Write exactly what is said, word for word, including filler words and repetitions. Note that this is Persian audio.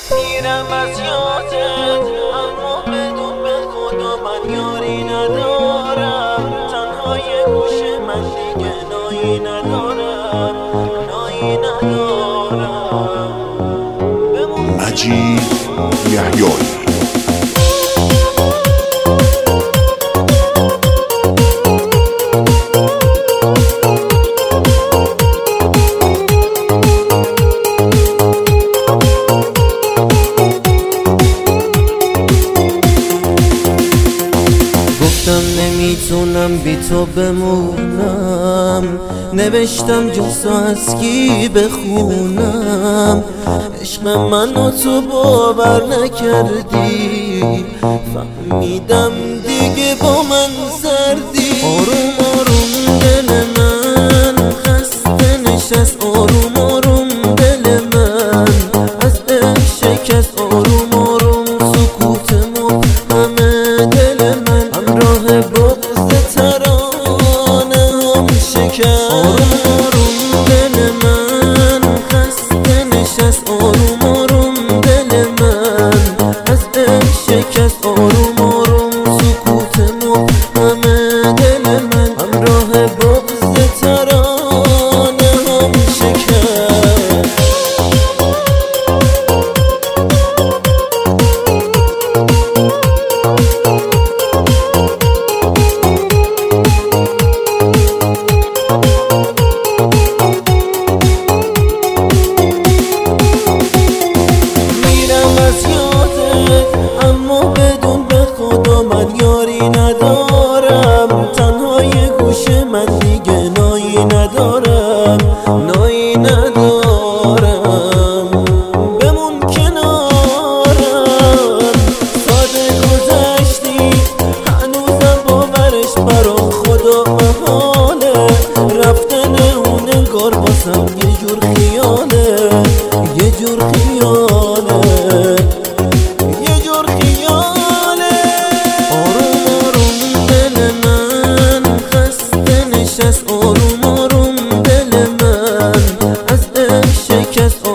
میرم از یادت اما بدون به خدا من یاری ندارم. تنها یه گوشه من دیگه نایی ندارم، نایی ندارم. مجید یحیایی. نمیتونم بی تو بمونم، نوشتم جز از کی بخونم. عشق منو تو باور نکردی، فهمیدم دیگه با من زردی. آروم آروم دل من خسته نشست، آروم آروم دل من از عشق شکست. آروم آروم سکوت مبهم دل من همراه بغض ترانه هم شکست. آروم آروم دل من خسته نشست، آروم آروم دل من از عشق شکست. آروم آروم سکوت مبهم دل من همراه بغض ترانه هم شکست. اما بدون به خدا من یاری ندارم. تنها یه گوشه من دیگه نایی ندارم، نایی ندارم. بمون کنارم، ساده گذشتی هنوزم باورش برام خدا محاله. رفتن اون انگار باسم یه جور خیاله، یه جور خیاله. آروم آروم دل من از عشق شکست.